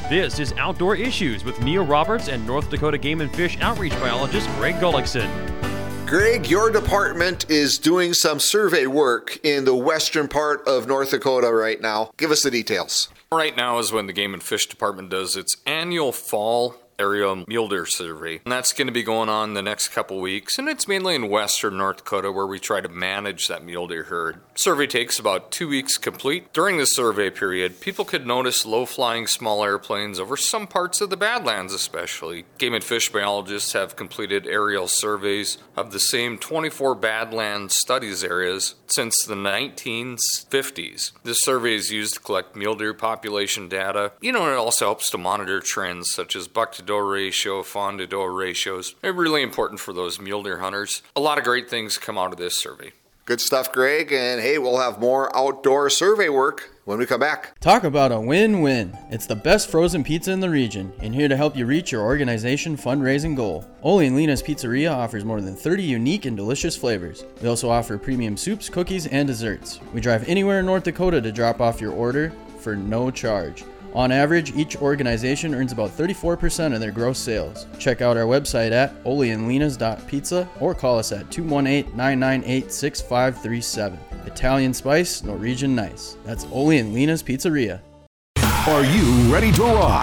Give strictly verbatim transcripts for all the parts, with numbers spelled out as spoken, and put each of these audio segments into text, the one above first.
This is Outdoor Issues with Neil Roberts and North Dakota Game and Fish outreach biologist Greg Gullickson. Greg, your department is doing some survey work in the western part of North Dakota right now. Give us the details. Right now is when the Game and Fish Department does its annual fall area mule deer survey. And that's going to be going on the next couple weeks. And it's mainly in western North Dakota where we try to manage that mule deer herd. Survey takes about two weeks complete. During the survey period, people could notice low-flying small airplanes over some parts of the Badlands especially. Game and Fish biologists have completed aerial surveys of the same twenty-four Badlands studies areas since the nineteen fifties. This survey is used to collect mule deer population data. You know, it also helps to monitor trends such as buck to doe ratio, fawn to doe ratios. They're really important for those mule deer hunters. A lot of great things come out of this survey. Good stuff, Greg. And hey, we'll have more outdoor survey work when we come back. Talk about a win-win. It's the best frozen pizza in the region, and here to help you reach your organization fundraising goal. Ole and Lena's Pizzeria offers more than thirty unique and delicious flavors. We also offer premium soups, cookies, and desserts. We drive anywhere in North Dakota to drop off your order for no charge. On average, each organization earns about thirty-four percent of their gross sales. Check out our website at ole and lenas dot pizza or call us at two one eight, nine nine eight, six five three seven. Italian spice, Norwegian nice. That's Ole and Lena's Pizzeria. Are you ready to rock?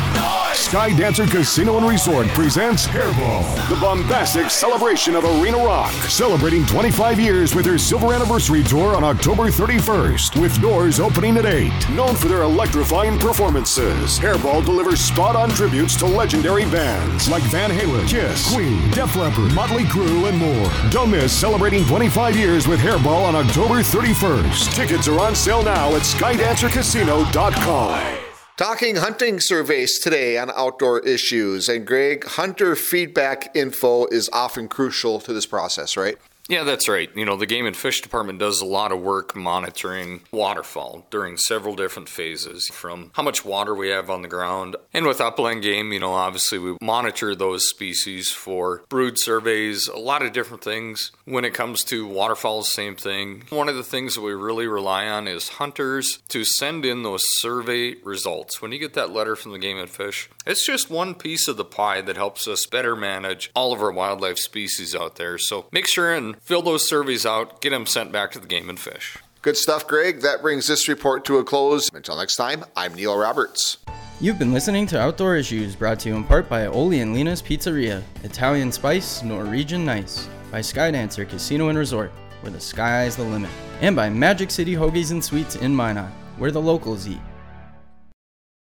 Sky Dancer Casino and Resort presents Hairball, the bombastic celebration of Arena Rock, celebrating twenty-five years with their silver anniversary tour on October thirty-first, with doors opening at eight. Known for their electrifying performances, Hairball delivers spot-on tributes to legendary bands like Van Halen, Kiss, Queen, Def Leppard, Motley Crue, and more. Don't miss celebrating twenty-five years with Hairball on October thirty-first. Tickets are on sale now at sky dancer casino dot com. Talking hunting surveys today on Outdoor Issues. And Greg, hunter feedback info is often crucial to this process, right? Yeah, that's right. You know, the Game and Fish Department does a lot of work monitoring waterfowl during several different phases, from how much water we have on the ground. And with upland game, you know, obviously we monitor those species for brood surveys, a lot of different things. When it comes to waterfowl, same thing. One of the things that we really rely on is hunters to send in those survey results. When you get that letter from the Game and Fish, it's just one piece of the pie that helps us better manage all of our wildlife species out there. So make sure and fill those surveys out, get them sent back to the Game and Fish. Good stuff, Greg. That brings this report to a close. Until next time, I'm Neil Roberts. You've been listening to Outdoor Issues, brought to you in part by Ole and Lena's Pizzeria, Italian spice, Norwegian nice, by Sky Dancer Casino and Resort, where the sky is the limit, and by Magic City Hoagies and Sweets in Minot, where the locals eat.